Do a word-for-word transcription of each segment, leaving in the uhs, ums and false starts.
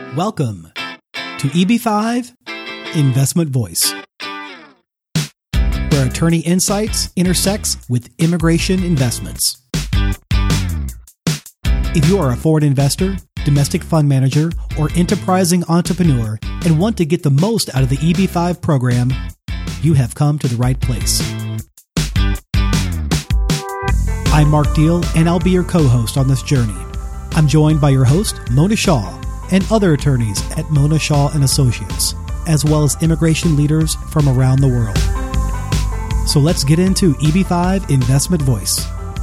Welcome to E B five Investment Voice, where attorney insights intersects with immigration investments. If you are a foreign investor, domestic fund manager, or enterprising entrepreneur and want to get the most out of the E B five program, you have come to the right place. I'm Mark Deal, and I'll be your co-host on this journey. I'm joined by your host, Mona Shaw, and other attorneys at Mona Shaw and Associates, as well as immigration leaders from around the world. So let's get into E B five Investment Voice.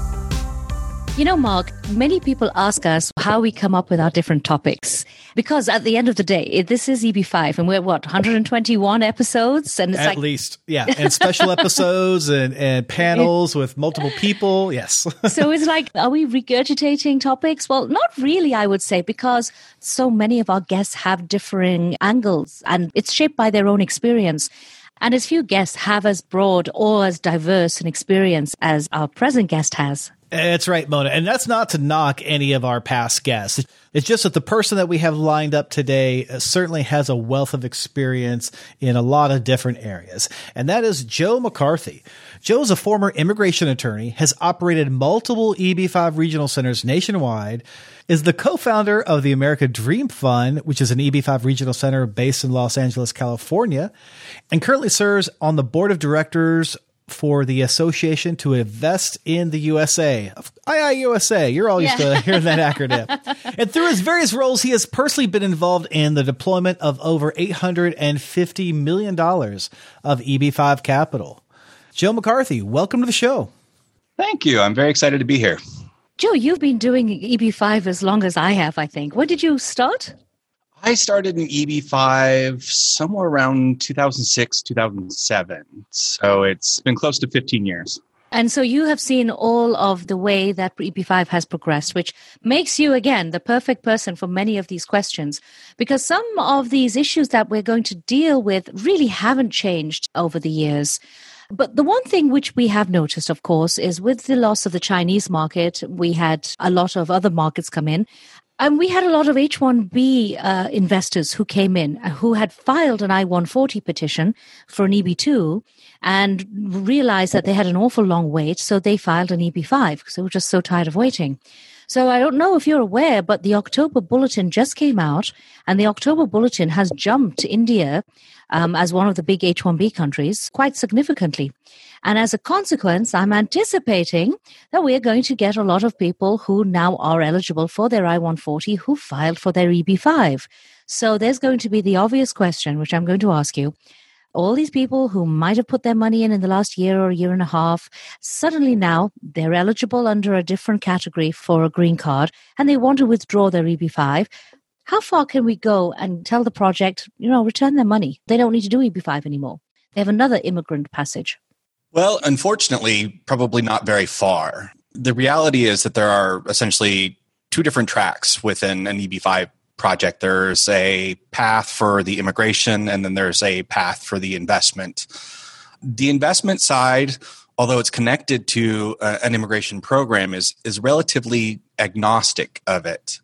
You know, Mark, many people ask us how we come up with our different topics. Because at the end of the day, this is E B five, and we're, what, one hundred twenty-one episodes? And it's At like- least, yeah. And special episodes and, and panels with multiple people, yes. So it's like, are we regurgitating topics? Well, not really, I would say, because so many of our guests have differing angles, and it's shaped by their own experience. And as few guests have as broad or as diverse an experience as our present guest has. That's right, Mona. And that's not to knock any of our past guests. It's just that the person that we have lined up today certainly has a wealth of experience in a lot of different areas. And that is Joe McCarthy. Joe is a former immigration attorney, has operated multiple E B five regional centers nationwide, is the co-founder of the America Dream Fund, which is an E B five regional center based in Los Angeles, California, and currently serves on the board of directors for the Association to Invest in the U S A. I I U S A. You're all used Yeah. to hearing that acronym. And through his various roles, he has personally been involved in the deployment of over eight hundred fifty million dollars of E B five capital. Joe McCarthy, welcome to the show. Thank you. I'm very excited to be here. Joe, you've been doing E B five as long as I have, I think. When did you start? I started in E B five somewhere around two thousand six, two thousand seven. So it's been close to fifteen years. And so you have seen all of the way that E B five has progressed, which makes you, again, the perfect person for many of these questions, because some of these issues that we're going to deal with really haven't changed over the years. But the one thing which we have noticed, of course, is with the loss of the Chinese market, we had a lot of other markets come in. And we had a lot of H one B uh, investors who came in, who had filed an I one forty petition for an E B two and realized that they had an awful long wait, so they filed an E B five because they were just so tired of waiting. So I don't know if you're aware, but the October Bulletin just came out, and the October Bulletin has jumped India um, as one of the big H one B countries quite significantly. And as a consequence, I'm anticipating that we're going to get a lot of people who now are eligible for their I one forty who filed for their E B five. So there's going to be the obvious question, which I'm going to ask you. All these people who might have put their money in in the last year or a year and a half, suddenly now they're eligible under a different category for a green card, and they want to withdraw their E B five. How far can we go and tell the project, you know, return their money? They don't need to do E B five anymore. They have another immigrant passage. Well, unfortunately, probably not very far. The reality is that there are essentially two different tracks within an E B five project. There's a path for the immigration, and then there's a path for the investment. The investment side, although it's connected to uh, an immigration program, is, is relatively agnostic of it.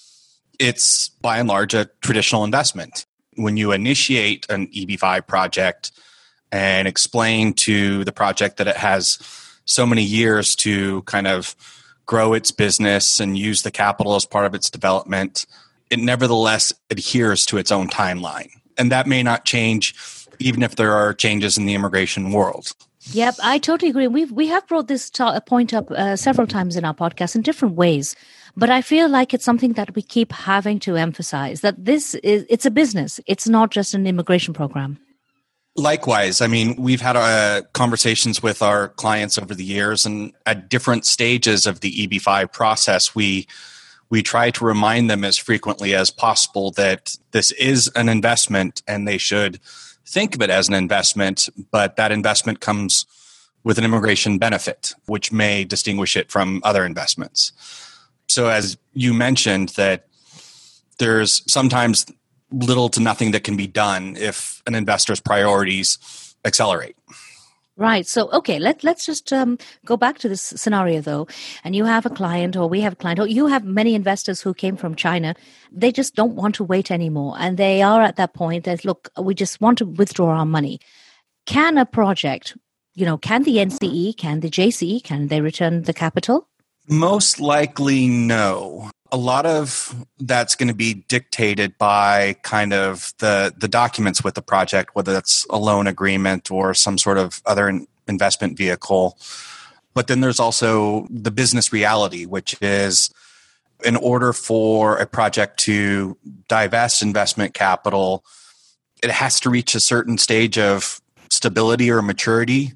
It's by and large a traditional investment. When you initiate an E B five project and explain to the project that it has so many years to kind of grow its business and use the capital as part of its development, it nevertheless adheres to its own timeline. And that may not change even if there are changes in the immigration world. Yep, I totally agree. We've, we have brought this to- point up uh, several times in our podcast in different ways. But I feel like it's something that we keep having to emphasize, that this is, it's a business. It's not just an immigration program. Likewise, I mean, we've had uh, conversations with our clients over the years, and at different stages of the E B five process, we we try to remind them as frequently as possible that this is an investment and they should think of it as an investment, but that investment comes with an immigration benefit, which may distinguish it from other investments. So as you mentioned, that there's sometimes little to nothing that can be done if an investor's priorities accelerate. Right. So, okay, let, let's just um, go back to this scenario, though. And you have a client, or we have a client, or you have many investors who came from China. They just don't want to wait anymore. And they are at that point that, look, we just want to withdraw our money. Can a project, you know, can the N C E, can the J C E, can they return the capital? Most likely, no. A lot of that's going to be dictated by kind of the, the documents with the project, whether that's a loan agreement or some sort of other in- investment vehicle. But then there's also the business reality, which is in order for a project to divest investment capital, it has to reach a certain stage of stability or maturity.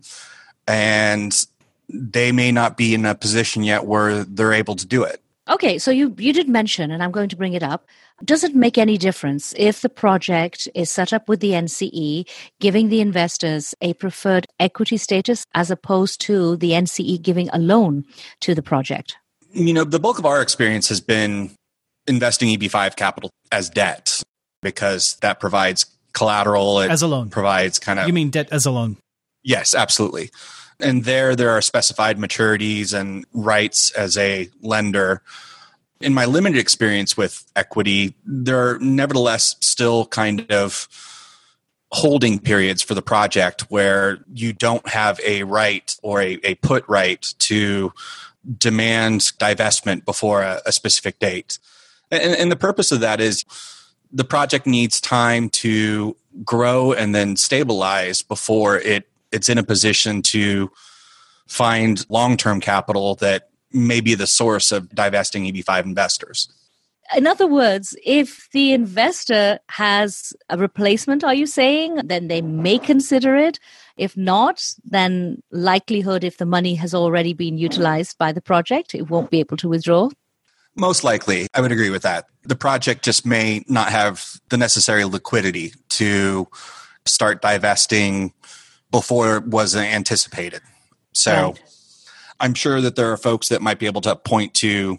And they may not be in a position yet where they're able to do it. Okay, so you, you did mention, and I'm going to bring it up, does it make any difference if the project is set up with the N C E, giving the investors a preferred equity status as opposed to the N C E giving a loan to the project? You know, the bulk of our experience has been investing E B five capital as debt because that provides collateral. It as a loan. Provides kind of... You mean debt as a loan? Yes, absolutely. And there, there are specified maturities and rights as a lender. In my limited experience with equity, there are nevertheless still kind of holding periods for the project where you don't have a right or a, a put right to demand divestment before a, a specific date. And, and the purpose of that is the project needs time to grow and then stabilize before it it's in a position to find long-term capital that may be the source of divesting E B five investors. In other words, if the investor has a replacement, are you saying, then they may consider it? If not, then likelihood if the money has already been utilized by the project, it won't be able to withdraw? Most likely, I would agree with that. The project just may not have the necessary liquidity to start divesting before it was anticipated. So right. I'm sure that there are folks that might be able to point to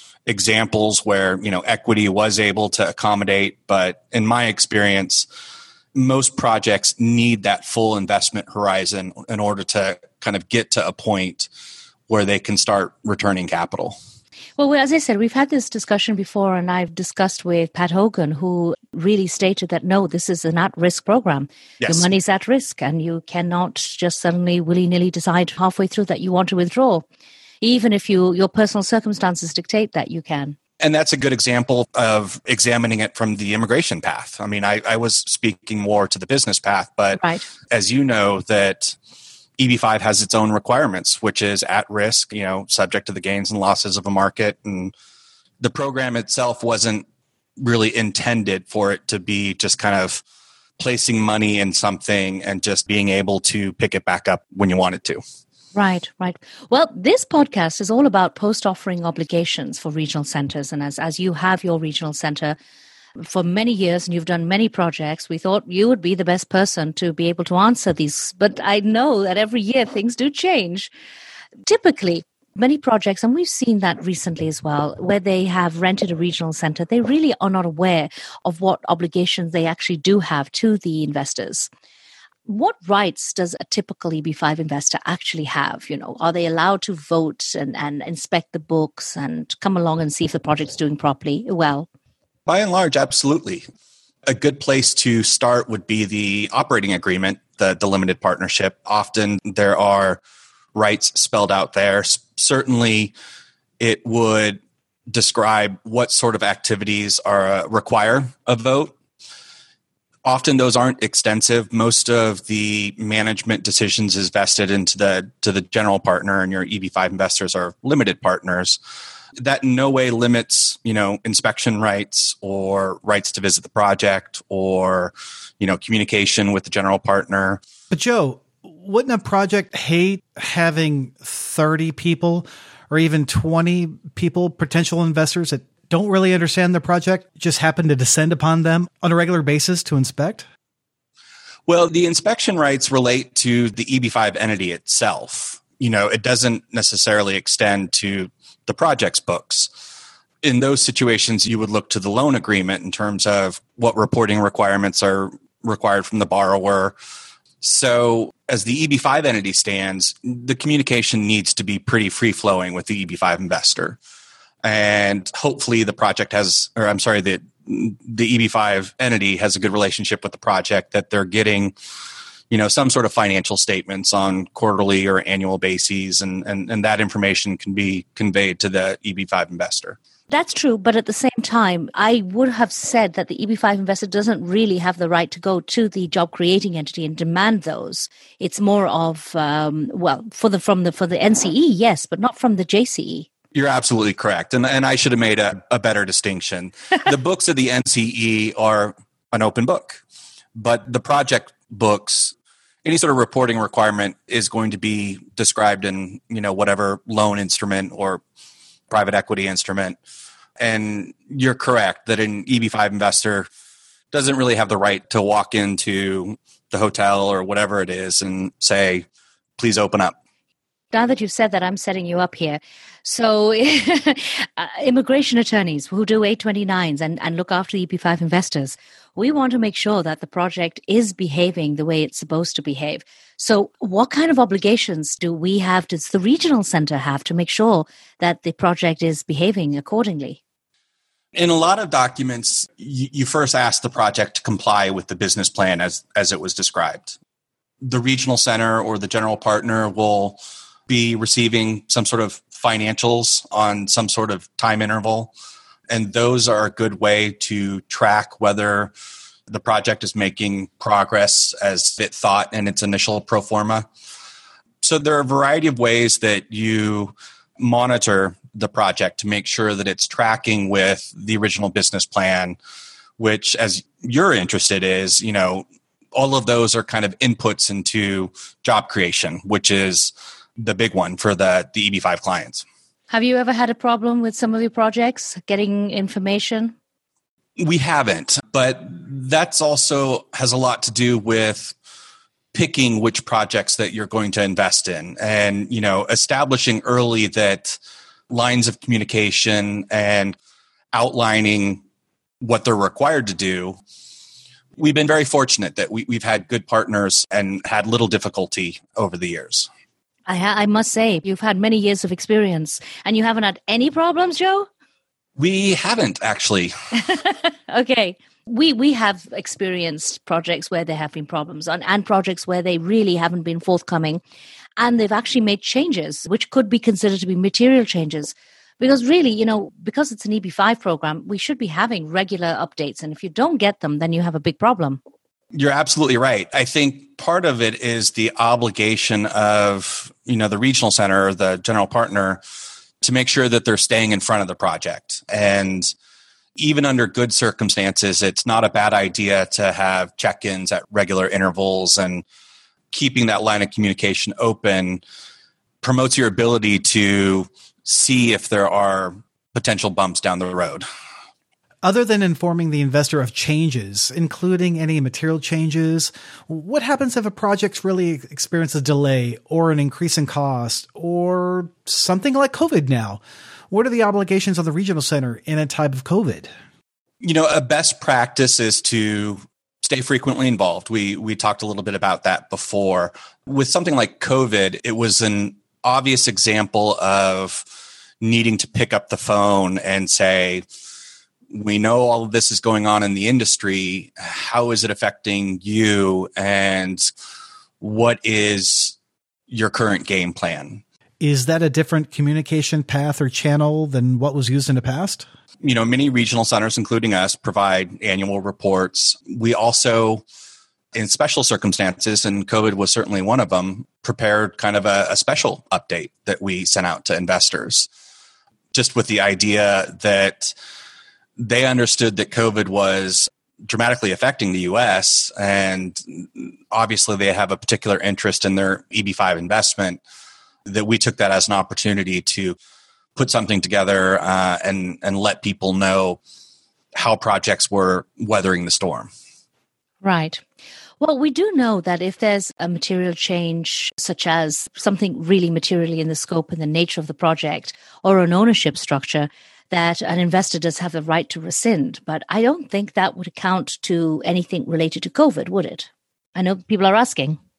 examples where, you know, equity was able to accommodate. But in my experience, most projects need that full investment horizon in order to kind of get to a point where they can start returning capital. Well, as I said, we've had this discussion before, and I've discussed with Pat Hogan, who really stated that, no, this is an at-risk program. Yes. Your money's at risk, and you cannot just suddenly willy-nilly decide halfway through that you want to withdraw. Even if you your personal circumstances dictate that you can. And that's a good example of examining it from the immigration path. I mean, I, I was speaking more to the business path, but right. As you know, that E B five has its own requirements, which is at risk, you know, subject to the gains and losses of a market. And the program itself wasn't really intended for it to be just kind of placing money in something and just being able to pick it back up when you wanted to. Right, right. Well, this podcast is all about post-offering obligations for regional centers. And as, as you have your regional center for many years and you've done many projects, we thought you would be the best person to be able to answer these. But I know that every year things do change. Typically, many projects, and we've seen that recently as well, where they have rented a regional center, they really are not aware of what obligations they actually do have to the investors. What rights does a typical E B five investor actually have? You know, are they allowed to vote and, and inspect the books and come along and see if the project's doing properly? Well, by and large, absolutely. A good place to start would be the operating agreement, the, the limited partnership. Often there are rights spelled out there. Certainly, it would describe what sort of activities are uh, require a vote. Often those aren't extensive. Most of the management decisions is vested into the to the general partner, and your E B five investors are limited partners. That in no way limits, you know, inspection rights or rights to visit the project or, you know, communication with the general partner. But Joe, wouldn't a project hate having thirty people or even twenty people, potential investors that don't really understand the project, just happen to descend upon them on a regular basis to inspect? Well, the inspection rights relate to the E B five entity itself. You know, it doesn't necessarily extend to the project's books. In those situations, you would look to the loan agreement in terms of what reporting requirements are required from the borrower. So as the E B five entity stands, the communication needs to be pretty free-flowing with the E B five investor. And hopefully the project has, or I'm sorry, the, the E B five entity has a good relationship with the project, that they're getting, you know, some sort of financial statements on quarterly or annual bases, and, and, and that information can be conveyed to the E B five investor. That's true, but at the same time, I would have said that the E B five investor doesn't really have the right to go to the job creating entity and demand those. It's more of, um, well, for the from the for the N C E, yes, but not from the J C E. You're absolutely correct. And, and I should have made a, a better distinction. The books of the N C E are an open book, but the project books, any sort of reporting requirement is going to be described in, you know, whatever loan instrument or private equity instrument. And you're correct that an E B five investor doesn't really have the right to walk into the hotel or whatever it is and say, please open up. Now that you've said that, I'm setting you up here. So uh, immigration attorneys who do eight twenty-nines and, and look after the E B five investors, we want to make sure that the project is behaving the way it's supposed to behave. So what kind of obligations do we have, does the regional center have to make sure that the project is behaving accordingly? In a lot of documents, you, you first ask the project to comply with the business plan as, as it was described. The regional center or the general partner will be receiving some sort of financials on some sort of time interval. And those are a good way to track whether the project is making progress as it thought in its initial pro forma. So there are a variety of ways that you monitor the project to make sure that it's tracking with the original business plan, which, as you're interested, is, you know, all of those are kind of inputs into job creation, which is the big one for the, the E B five clients. Have you ever had a problem with some of your projects getting information? We haven't, but that's also has a lot to do with picking which projects that you're going to invest in, and, you know, establishing early that lines of communication and outlining what they're required to do. We've been very fortunate that we, we've had good partners and had little difficulty over the years. I, ha- I must say, you've had many years of experience, and you haven't had any problems, Joe? We haven't, actually. Okay. We we have experienced projects where there have been problems, and, and projects where they really haven't been forthcoming, and they've actually made changes, which could be considered to be material changes. Because really, you know, because it's an E B five program, we should be having regular updates. And if you don't get them, then you have a big problem. You're absolutely right. I think part of it is the obligation of, you know, the regional center or the general partner to make sure that they're staying in front of the project. And even under good circumstances, it's not a bad idea to have check-ins at regular intervals, and keeping that line of communication open promotes your ability to see if there are potential bumps down the road. Other than informing the investor of changes, including any material changes, what happens if a project really experiences a delay or an increase in cost or something like COVID now? What are the obligations of the regional center in a time of COVID? You know, a best practice is to stay frequently involved. We we talked a little bit about that before. With something like COVID, it was an obvious example of needing to pick up the phone and say, we know all of this is going on in the industry. How is it affecting you? And what is your current game plan? Is that a different communication path or channel than what was used in the past? You know, many regional centers, including us, provide annual reports. We also, in special circumstances, and COVID was certainly one of them, prepared kind of a, a special update that we sent out to investors, just with the idea that they understood that COVID was dramatically affecting the U S, and obviously they have a particular interest in their E B five investment, that we took that as an opportunity to put something together uh, and, and let people know how projects were weathering the storm. Right. Well, we do know that if there's a material change, such as something really materially in the scope and the nature of the project or an ownership structure, that an investor does have the right to rescind. But I don't think that would account to anything related to COVID, would it? I know people are asking.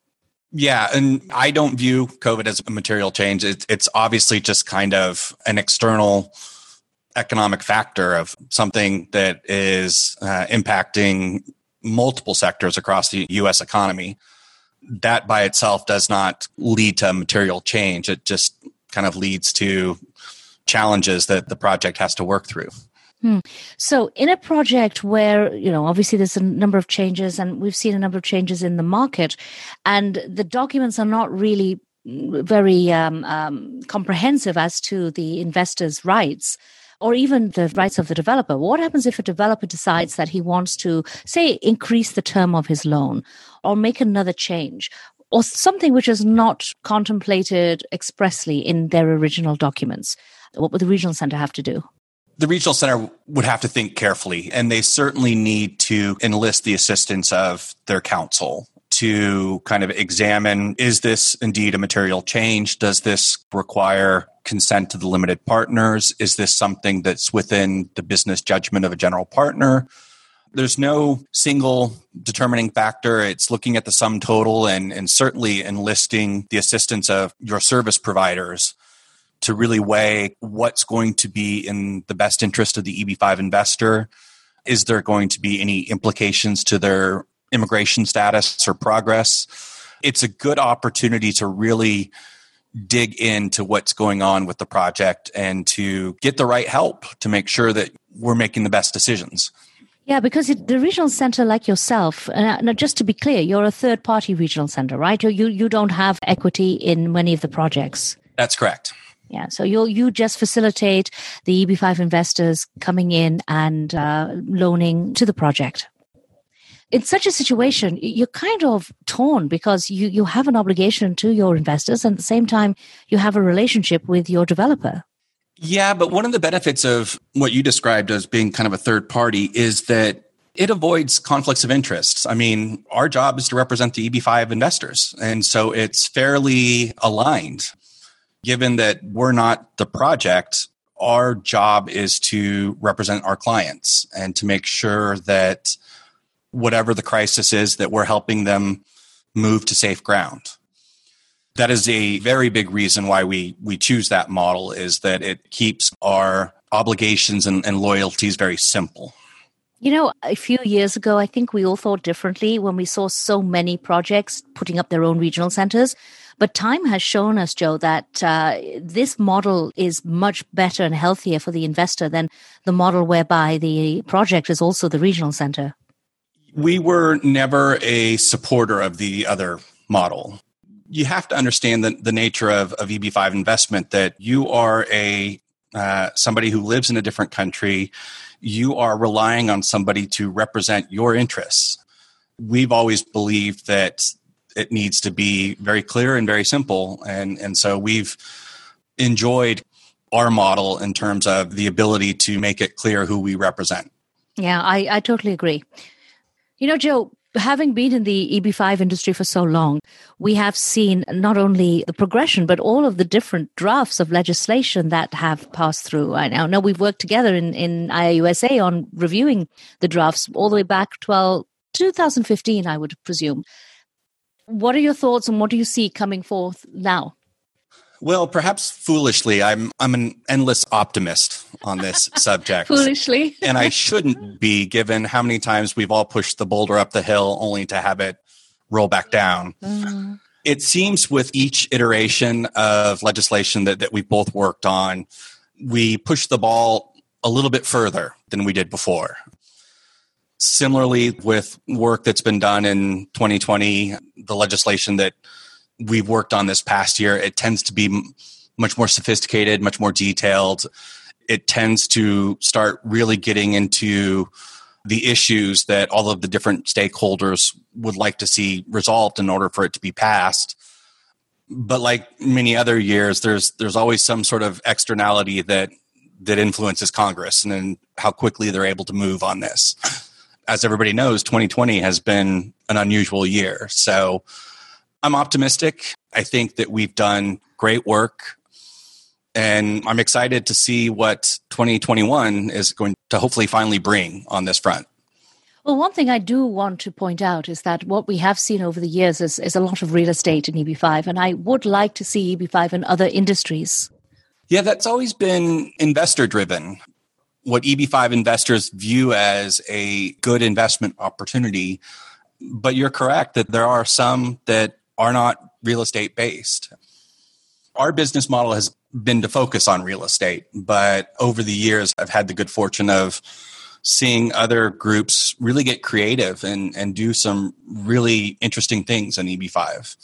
Yeah, and I don't view COVID as a material change. It's, it's obviously just kind of an external economic factor of something that is uh, impacting multiple sectors across the U S economy. That by itself does not lead to material change. It just kind of leads to challenges that the project has to work through. Hmm. So in a project where, you know, obviously there's a number of changes and we've seen a number of changes in the market and the documents are not really very um, um, comprehensive as to the investor's rights or even the rights of the developer. What happens if a developer decides that he wants to, say, increase the term of his loan or make another change or something which is not contemplated expressly in their original documents? What would the regional center have to do? The regional center would have to think carefully, and they certainly need to enlist the assistance of their counsel to kind of examine, is this indeed a material change? Does this require consent to the limited partners? Is this something that's within the business judgment of a general partner? There's no single determining factor. It's looking at the sum total and, and certainly enlisting the assistance of your service providers to really weigh what's going to be in the best interest of the E B five investor. Is there going to be any implications to their immigration status or progress? It's a good opportunity to really dig into what's going on with the project and to get the right help to make sure that we're making the best decisions. Yeah, because it, the regional center, like yourself, uh, now just to be clear, you're a third-party regional center, right? You, you you don't have equity in many of the projects. That's correct. Yeah, so you you just facilitate the E B five investors coming in and uh, loaning to the project. In such a situation, you're kind of torn because you, you have an obligation to your investors and at the same time you have a relationship with your developer. Yeah, but one of the benefits of what you described as being kind of a third party is that it avoids conflicts of interest. I mean, our job is to represent the E B five investors, and so it's fairly aligned. Given that we're not the project, our job is to represent our clients and to make sure that whatever the crisis is, that we're helping them move to safe ground. That is a very big reason why we we choose that model, is that it keeps our obligations and, and loyalties very simple. You know, a few years ago, I think we all thought differently when we saw so many projects putting up their own regional centers. But time has shown us, Joe, that uh, this model is much better and healthier for the investor than the model whereby the project is also the regional center. We were never a supporter of the other model. You have to understand the, the nature of, of E B five investment, that you are a uh, somebody who lives in a different country. You are relying on somebody to represent your interests. We've always believed that it needs to be very clear and very simple. And, and so we've enjoyed our model in terms of the ability to make it clear who we represent. Yeah, I, I totally agree. You know, Joe, having been in the E B five industry for so long, we have seen not only the progression, but all of the different drafts of legislation that have passed through. I now know we've worked together in, in I A U S A on reviewing the drafts all the way back to two thousand fifteen, I would presume. What are your thoughts and what do you see coming forth now? Well, perhaps foolishly, I'm I'm an endless optimist on this subject. Foolishly. And I shouldn't be, given how many times we've all pushed the boulder up the hill only to have it roll back down. Mm. It seems with each iteration of legislation that, that we've both worked on, we push the ball a little bit further than we did before. Similarly, with work that's been done in twenty twenty, the legislation that we've worked on this past year, it tends to be much more sophisticated, much more detailed. It tends to start really getting into the issues that all of the different stakeholders would like to see resolved in order for it to be passed. But like many other years, there's there's always some sort of externality that that influences Congress and then how quickly they're able to move on this. As everybody knows, twenty twenty has been an unusual year. So I'm optimistic. I think that we've done great work, and I'm excited to see what twenty twenty-one is going to hopefully finally bring on this front. Well, one thing I do want to point out is that what we have seen over the years is, is a lot of real estate in E B five, and I would like to see E B five in other industries. Yeah, that's always been investor driven. What E B five investors view as a good investment opportunity. But you're correct that there are some that are not real estate based. Our business model has been to focus on real estate, but over the years, I've had the good fortune of seeing other groups really get creative and, and do some really interesting things in E B five.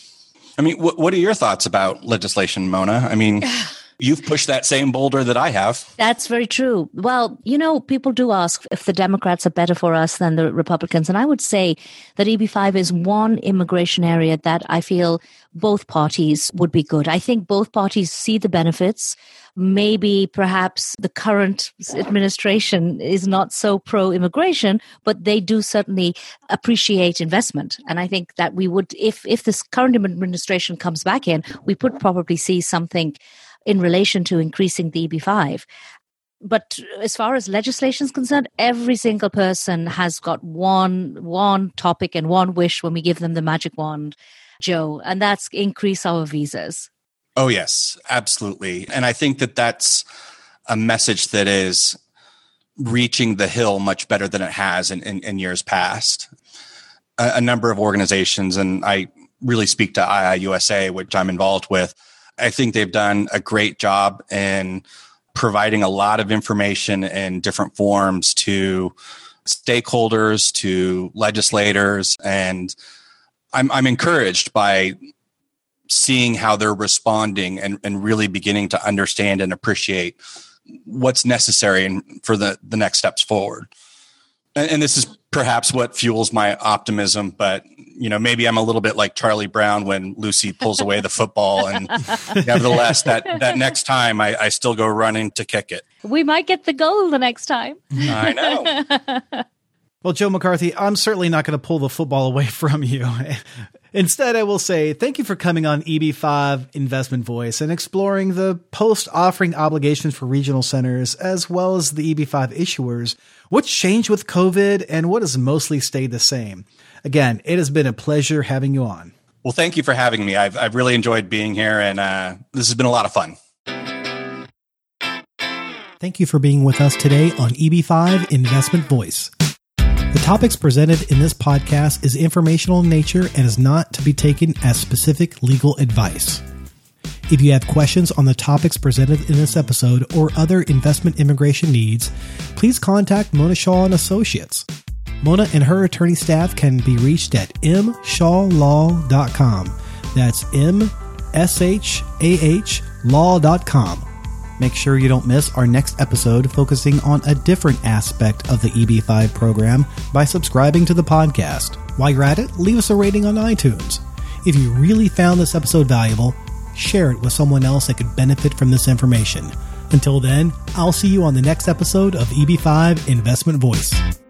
I mean, wh- what are your thoughts about legislation, Mona? I mean, you've pushed that same boulder that I have. That's very true. Well, you know, people do ask if the Democrats are better for us than the Republicans. And I would say that E B five is one immigration area that I feel both parties would be good. I think both parties see the benefits. Maybe perhaps the current administration is not so pro-immigration, but they do certainly appreciate investment. And I think that we would, if if this current administration comes back in, we could probably see something in relation to increasing the E B five. But as far as legislation is concerned, every single person has got one one topic and one wish when we give them the magic wand, Joe, and that's increase our visas. Oh, yes, absolutely. And I think that that's a message that is reaching the Hill much better than it has in, in, in years past. A, a number of organizations, and I really speak to I I U S A, which I'm involved with, I think they've done a great job in providing a lot of information in different forms to stakeholders, to legislators, and I'm, I'm encouraged by seeing how they're responding and, and really beginning to understand and appreciate what's necessary for the, the next steps forward. And, and this is perhaps what fuels my optimism, but you know, maybe I'm a little bit like Charlie Brown when Lucy pulls away the football, and nevertheless, that, that next time I, I still go running to kick it. We might get the goal the next time. I know. Well, Joe McCarthy, I'm certainly not going to pull the football away from you. Instead, I will say thank you for coming on E B five Investment Voice and exploring the post-offering obligations for regional centers, as well as the E B five issuers, what's changed with COVID, and what has mostly stayed the same. Again, it has been a pleasure having you on. Well, thank you for having me. I've, I've really enjoyed being here, and uh, this has been a lot of fun. Thank you for being with us today on E B five Investment Voice. The topics presented in this podcast is informational in nature and is not to be taken as specific legal advice. If you have questions on the topics presented in this episode or other investment immigration needs, please contact Mona Shaw and Associates. Mona and her attorney staff can be reached at m shaw law dot com. That's M S H A H law dot com. Make sure you don't miss our next episode focusing on a different aspect of the E B five program by subscribing to the podcast. While you're at it, leave us a rating on iTunes. If you really found this episode valuable, share it with someone else that could benefit from this information. Until then, I'll see you on the next episode of E B five Investment Voice.